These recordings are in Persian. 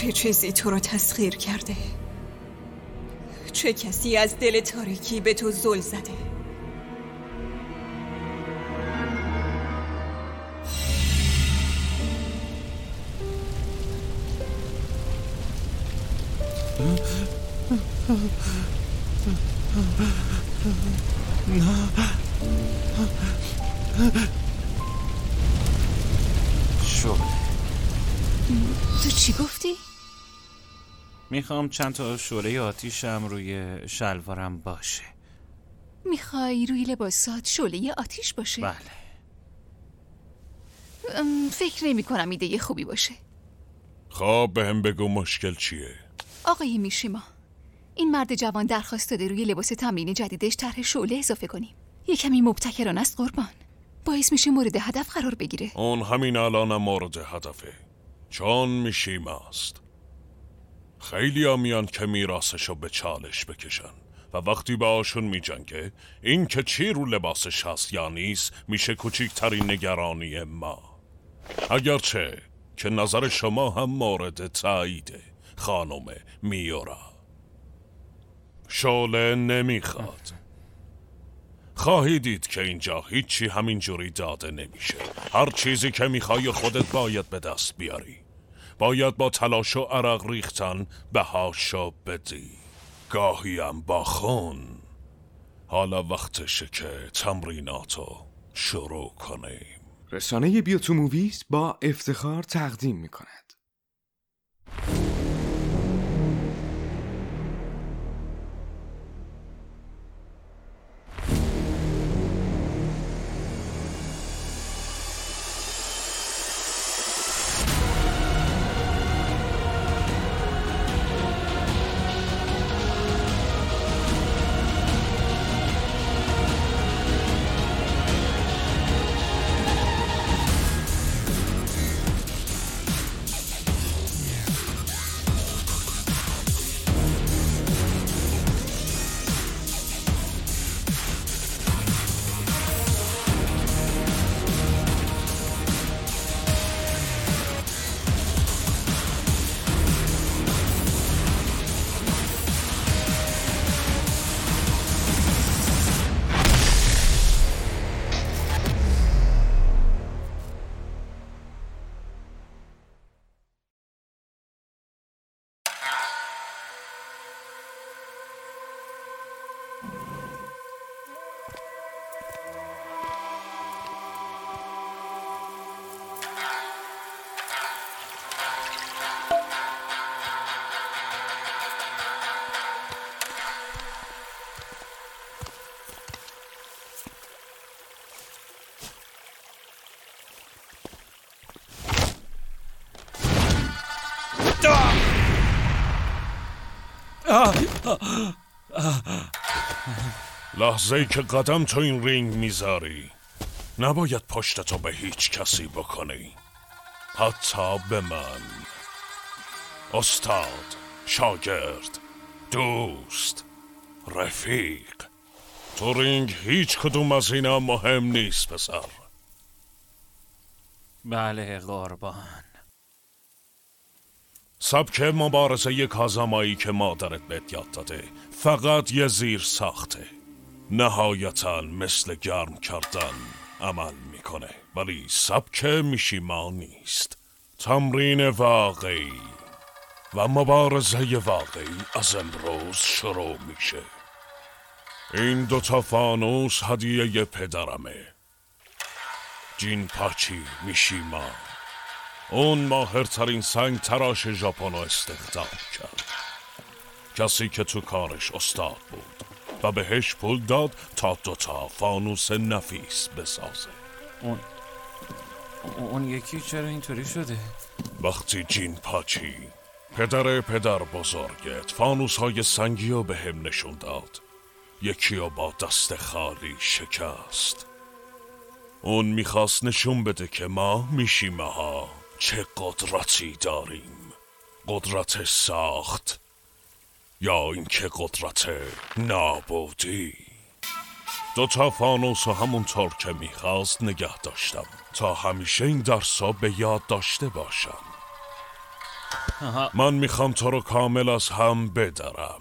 چه چیزی تو رو تسخیر کرده؟ چه کسی از دل تاریکی به تو زل زده؟ شعله. تو چی گفتی؟ میخوام چند تا شعله آتیشم روی شلوارم باشه. میخوای روی لباسات شعله آتیش باشه؟ بله. فکر نمی کنم ایده خوبی باشه. خب بهم بگو مشکل چیه؟ آقای میشیما، این مرد جوان درخواست داده روی لباس تمرین جدیدش طرح شعله اضافه کنیم. یه کمی مبتکرانه است قربان، باعث میشه مورد هدف قرار بگیره. اون همین الانم مورد هدفه، چون میشیما است. خیلی ها میان که میراثشو به چالش بکشن و وقتی باهاشون میجنگه این که چی رو لباسش هست یا نیست میشه کوچکترین نگرانی ما. اگرچه که نظر شما هم مورد تاییده خانم میورا. شعله نمیخواد. خواهی دید که اینجا هیچی همینجوری داده نمیشه. هر چیزی که میخوای خودت باید به دست بیاری. باید با تلاش و عرق ریختن بهاشو بدی، گاهی هم با خون. حالا وقتشه که تمریناتو شروع کنیم. رسانه بیوتو موویز با افتخار تقدیم میکند. لحظه‌ای که قدم تو این رینگ میذاری نباید پشتتو به هیچ کسی بکنی، حتی به من. استاد، شاگرد، دوست، رفیق، تو رینگ هیچ کدوم از اینا مهم نیست پسر. بله قربان. سبک مبارزه کازامایی که مادرت بهت یاد داده فقط یه زیر ساخته. نهایتاً مثل گرم کردن عمل میکنه، ولی سبک میشیما نیست. تمرین واقعی و مبارزه واقعی از امروز شروع میشه. این 2 فانوس هدیه پدرمه، جینپاچی میشیما. اون ماهرترین سنگ تراش ژاپن استخدام کرد، کسی که تو کارش استاد بود و بهش پول داد تا 2 فانوس نفیس بسازه. اون یکی چرا اینطوری شده؟ وقتی جینپاچی پدر بزرگت فانوس های سنگی رو به هم نشون داد، یکی رو با دست خالی شکست. اون میخواست نشون بده که ما میشیمه‌ها چه قدرتی داریم، قدرت ساخت یا اینکه قدرت نابودی. 2 فانوس همونطور که میخواست نگه داشتم تا همیشه این درسا به یاد داشته باشم. من میخوام تو رو کامل از هم بدرم،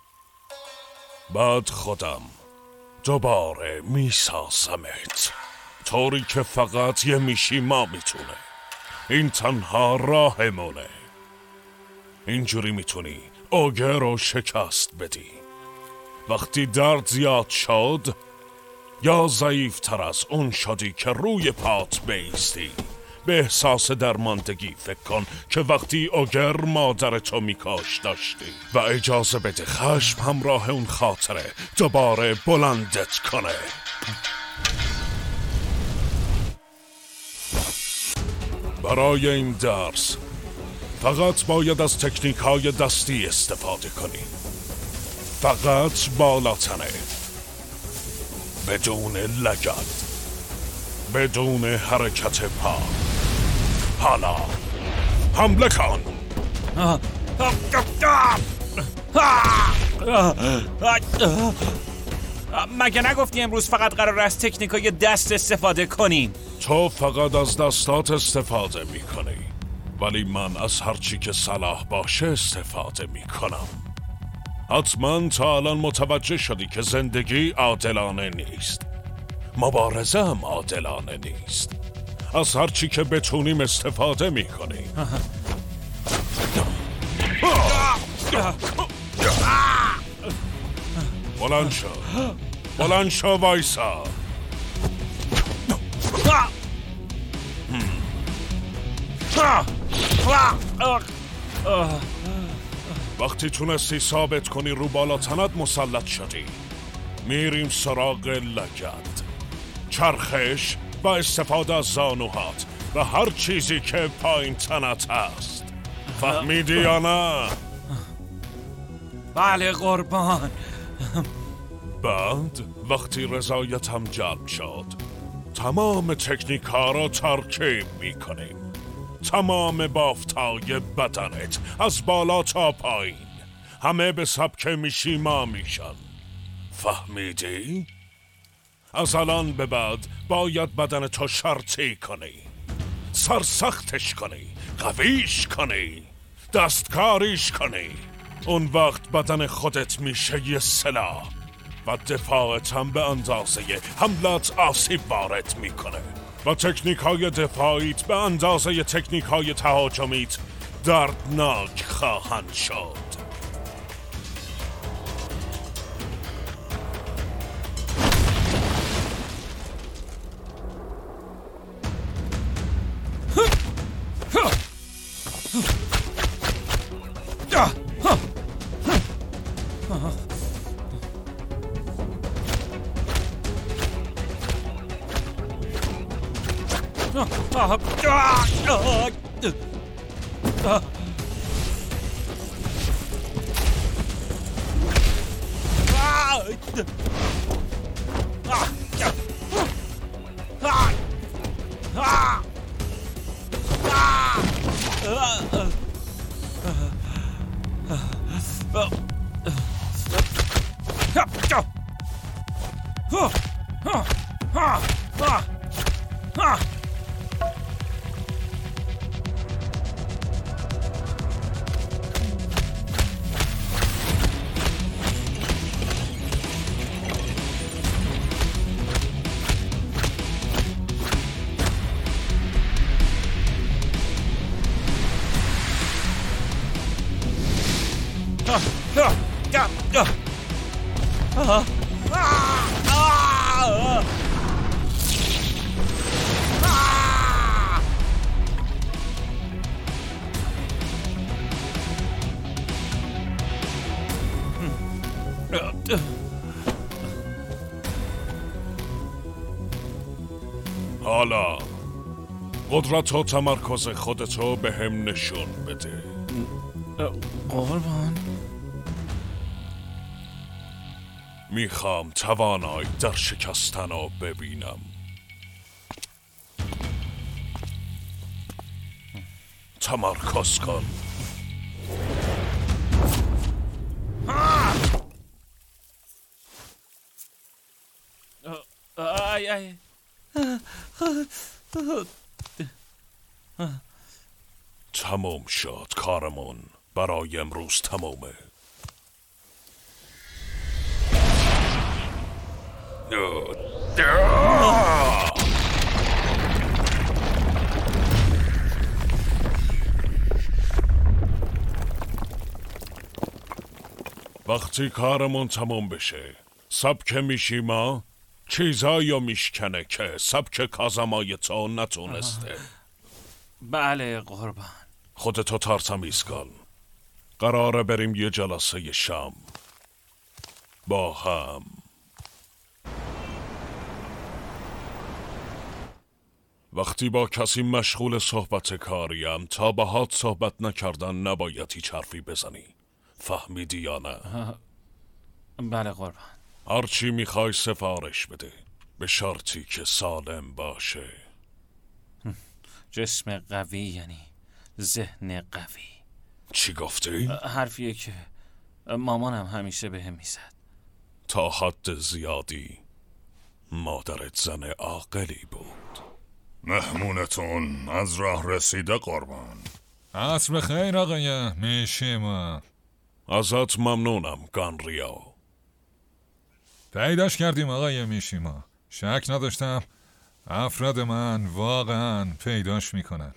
بعد خودم دوباره میسازمت طوری که فقط یه میشیما میتونه. این تنها راهمونه. اینجوری میتونی اوگر رو شکست بدی. وقتی درد زیاد شد یا ضعیف تر از اون شدی که روی پات بیستی، به احساس درماندگی فکر کن که وقتی اوگر مادرتو میکاش داشتی و اجازه بده خشم همراه اون خاطره دوباره بلندت کنه. برای این درس فقط باید از تکنیک‌های دستی استفاده کنی. فقط بالاتنه، بدون لگد، بدون حرکت پا. حالا حمله کن. مگه نگفتی امروز فقط قرار است تکنیکای دست استفاده کنیم؟ تو فقط از دستات استفاده میکنی، ولی من از هرچی که صلاح باشه استفاده میکنم. حتما تا الان متوجه شدی که زندگی عادلانه نیست، مبارزه هم عادلانه نیست. از هرچی که بتونیم استفاده میکنیم. بلند شو، بلند شو، وایسا. وقتی تونستی ثابت کنی رو بالاتنت مسلط شدی، میریم سراغ لگد، چرخش و استفاده از زانوهات و هر چیزی که پایین تنت هست. فهمیدی یا نه؟ بله قربان. بعد وقتی رضایتم جلب شد، تمام تکنیک ها را ترکیب میکنیم. تمام بافتای بدنت از بالا تا پایین همه به سبک میشیما میشن. فهمیدی؟ از الان به بعد باید بدن تو شرطی کنی، سرسختش کنی، قویش کنی، دستکاریش کنی. اون وقت بدن خودت میشه یه سلاح و دفاعت هم به اندازه حملت آسیب وارد میکنه و تکنیک های دفاعیت به اندازه تکنیک های تهاجمیت دردناک خواهند شد. حالا قدرت و تمرکز خودتو به هم نشون بده. قربان میخوام توانایی در شکستن رو ببینم. تمرکز کن. تموم شد. کارمون برای امروز تمومه. وقتی کارمون تموم بشه سبک میشیما چیزایی میشکنه که سبک کازامای تو نتونسته. بله قربان. خودتو ترتمیز کن. قراره بریم یه جلسه شام با هم. وقتی با کسی مشغول صحبت کاریم تا باهات صحبت نکردن نباید هیچ حرفی بزنی. فهمیدی یا نه؟ بله قربان. هرچی میخوای سفارش بده به شرطی که سالم باشه. جسم قوی یعنی ذهن قوی. چی گفتی؟ حرفیه که مامانم همیشه بهم میزد. تا حد زیادی مادرت زن عاقلی بود. مهمونتون از راه رسیده قربان. عصر بخیر آقای میشیما. ازت ممنونم گانریو. پیداش کردیم آقای میشیما. شک نداشتم افراد من واقعا پیداش میکنن.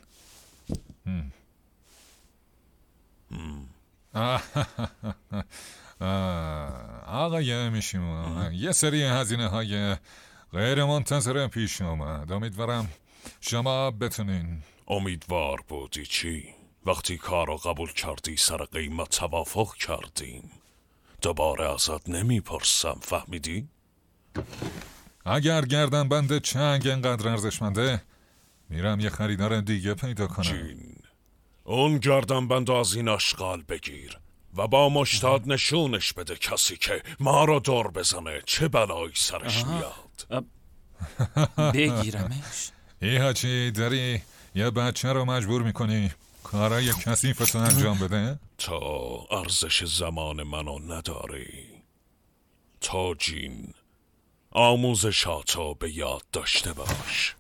آقای میشیما یه سری هزینه های غیر منتظره پیش اومد. امیدوارم شما بتونین. امیدوار بودی چی؟ وقتی کارو قبول کردی سر قیمت توافق کردیم. دوباره ازت نمیپرسم. فهمیدی؟ اگر گردن بند چنگ انقدر ارزشمنده میرم یه خریدار دیگه پیدا کنم. جین، اون گردن بند از این اشغال بگیر و با مشتاد نشونش بده کسی که ما رو دور بزنه چه بلایی سرش میاد. بگیرمش؟ ای حاجی داری یه بچه رو مجبور میکنی کارای کثیفتو انجام بده؟ تا ارزش زمان منو نداری. تا جین آموزشاتو به یاد داشته باش.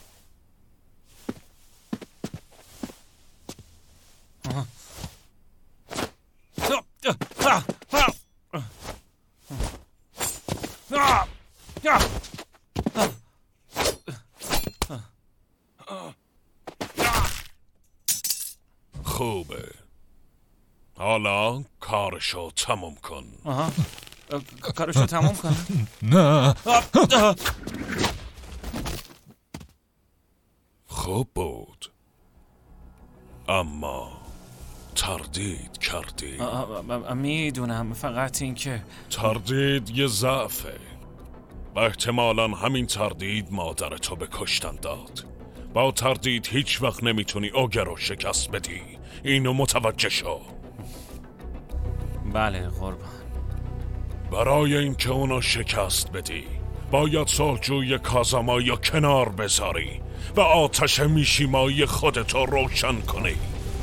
خوبه. حالا کارشو تموم کن. کارشو تموم کنم؟ نه. خوب بود اما تردید کردی. میدونم، فقط این که تردید یه ضعفه و احتمالاً همین تردید مادرتو به کشتن داد. با تردید هیچ وقت نمیتونی اوگر رو شکست بدی. اینو متوجه شو. بله قربان. برای اینکه اونو شکست بدی باید صلحجوی کازامایا کنار بذاری و آتش میشیمایی خودتو روشن کنی.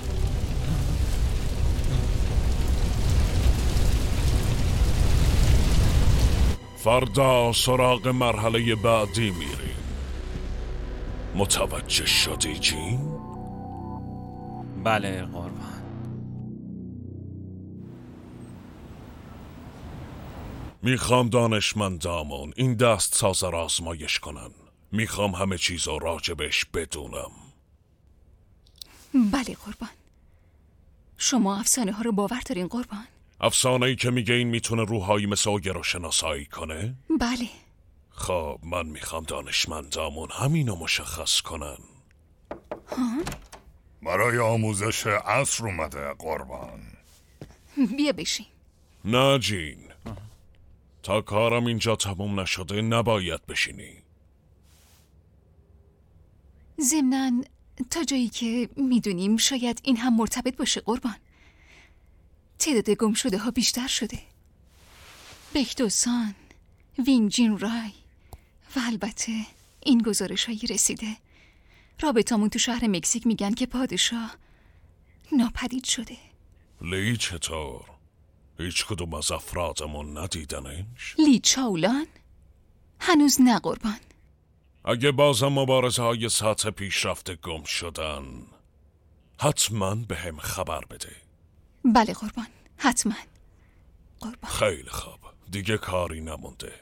فردا سراغ مرحله بعدی میری. متوجه شدی جین؟ بله قربان. میخوام دانشمندامون این دست ساز را آزمایش کنن. میخوام همه چیز رو راجبش بدونم. بله قربان. شما افسانه ها رو باور دارین قربان؟ افسانه‌ای که میگه این میتونه روحایی مثل اوگر رو شناسایی کنه؟ بله. خب من میخوام دانشمندامون همینو مشخص کنن. برای آموزش عصر اومده قربان. بیا بشین. نه جین، تا کارم اینجا تموم نشده نباید بشینی. ضمناً تا جایی که میدونیم شاید این هم مرتبط باشه قربان. تعداد گم شده ها بیشتر شده. بکدوسان، وینجین رای و البته این گزارش هایی رسیده. رابطامون تو شهر مکزیک میگن که پادشاه ناپدید شده. لی چطور؟ هیچ کدوم از افرادمون ندیدنش؟ لی چاولان؟ هنوز نه قربان. اگه بازم مبارزه های سطح پیشرفته گم شدن حتما به هم خبر بده. بله قربان، حتما قربان. خیلی خوب، دیگه کاری نمونده.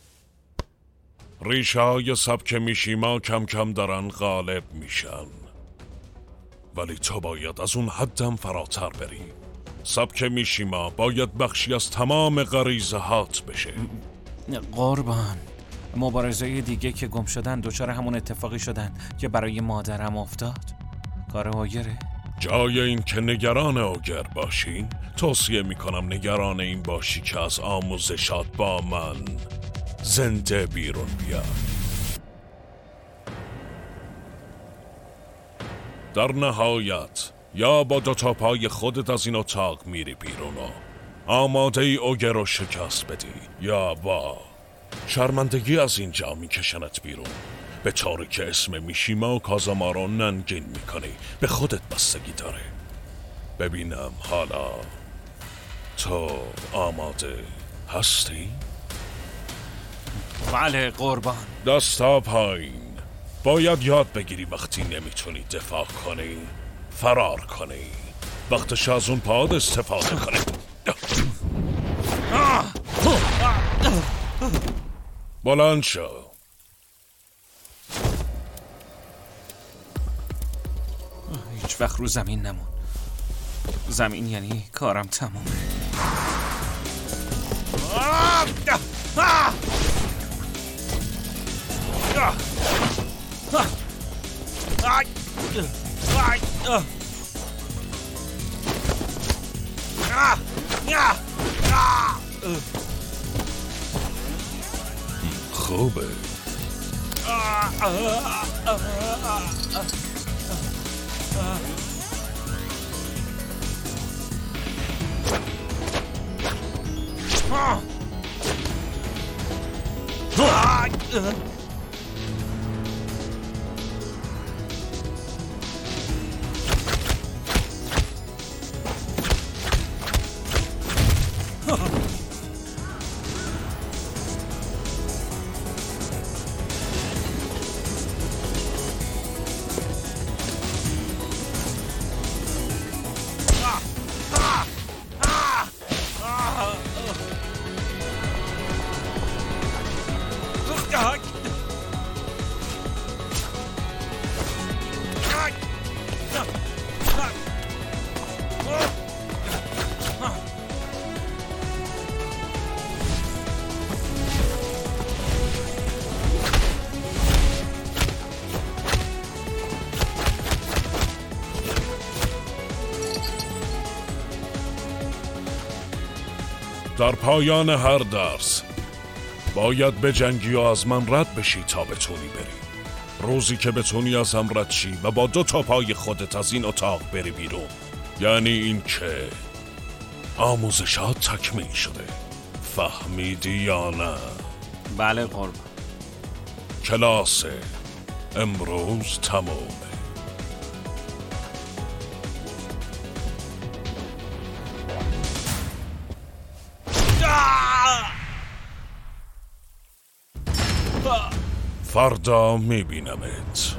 ریشه های سبک میشیما کم کم دارن غالب میشن، ولی تو باید از اون حدم فراتر بری. سبک میشیما باید بخشی از تمام غریزه هات بشه. قربان، مبارزه دیگه که گم شدن دچار همون اتفاقی شدن که برای مادرم افتاد. کار اوگره. جای این که نگران اوگر باشی، توصیه میکنم نگران این باشی که از آموزشات با من زنده بیرون بیاد. در نهایت یا با 2 تا پای خودت از این اتاق میری بیرون و آماده ای اوگر رو شکست بدی، یا با شرمندگی از اینجا میکشنت بیرون، به طوری که اسم میشیما و کازاما رو ننگین میکنی. به خودت بستگی داره. ببینم حالا تو آماده هستی؟ بله قربان. دستا پایین. باید یاد بگیری وقتی نمیتونی دفاع کنی فرار کنی. وقتش از اون پاد استفاده کنی. بلند شو. هیچ وقت رو زمین نمون. زمین یعنی کارم تمومه. خوبه. در پایان هر درس باید بجنگی و از من رد بشی تا بتونی بری. روزی که بتونی از هم رد شی و با 2 تا پای خودت از این اتاق بری بیرون، یعنی این که آموزشات تکمیل شده. فهمیدی یا نه؟ بله قربان. کلاس امروز تمومه. فردا میبینمت.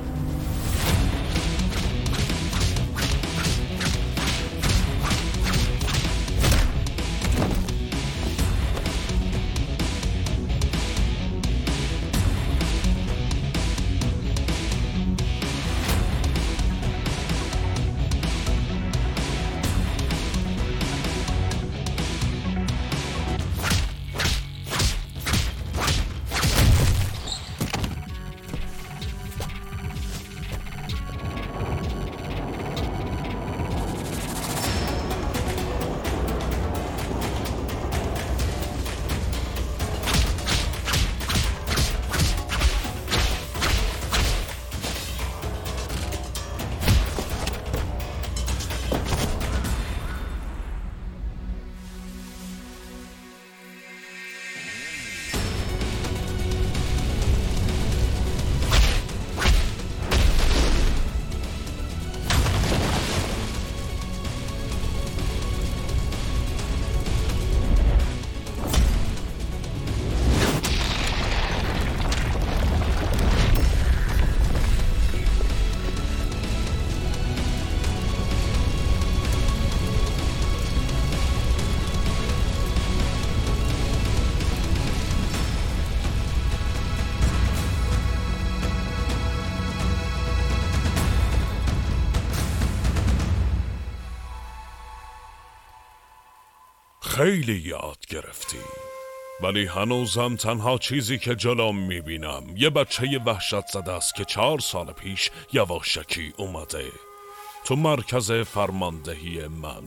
خیلی یاد گرفتی، ولی هنوزم تنها چیزی که جلوم میبینم یه بچه وحشت زده است که 4 سال پیش یواشکی اومده تو مرکز فرماندهی من.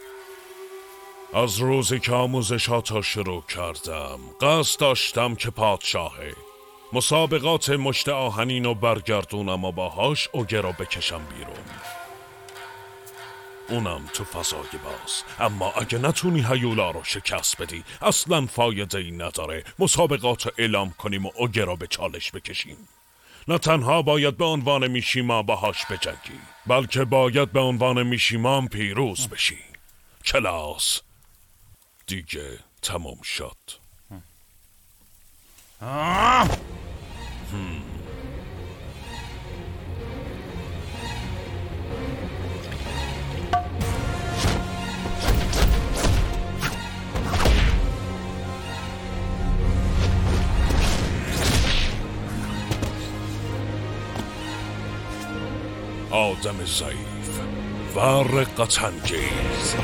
از روزی که آموزشاتو شروع کردم قصد داشتم که پادشاه مسابقات مشت آهنینو برگردونم و باهاش اوگه رو بکشم بیرون، اونم تو فضای باز. اما اگه نتونی هیولا رو شکست بدی اصلا فایده ای نداره مسابقات رو اعلام کنیم و اوگه رو به چالش بکشیم. نه تنها باید به عنوان میشیما باهاش بجنگی، بلکه باید به عنوان میشیمام پیروز بشی. کلاس دیگه تموم شد. آدم ضعیف و رقت‌انگیز.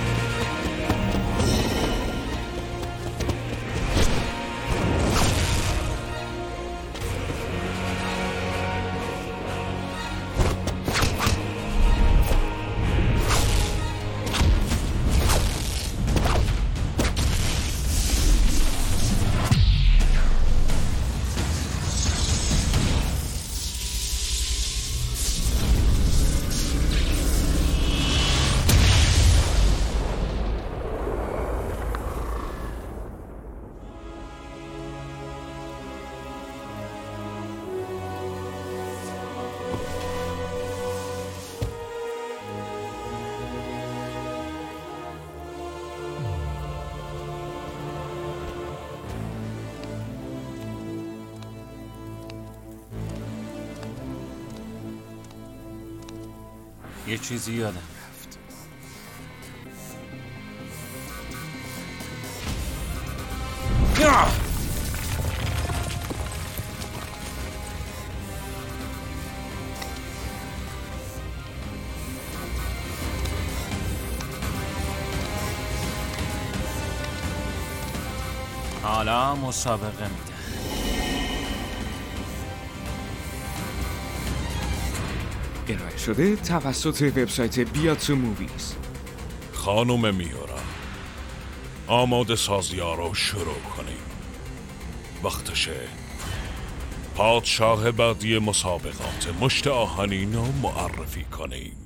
یه چیزی یادم رفت. حالا مسابقه میده. ارائه شده توسط وبسایت بیاتسو موویز. خانم میورا، آماده سازی ها رو شروع کنیم. وقتشه پادشاه بعدی مسابقات مشت آهنین رو معرفی کنیم.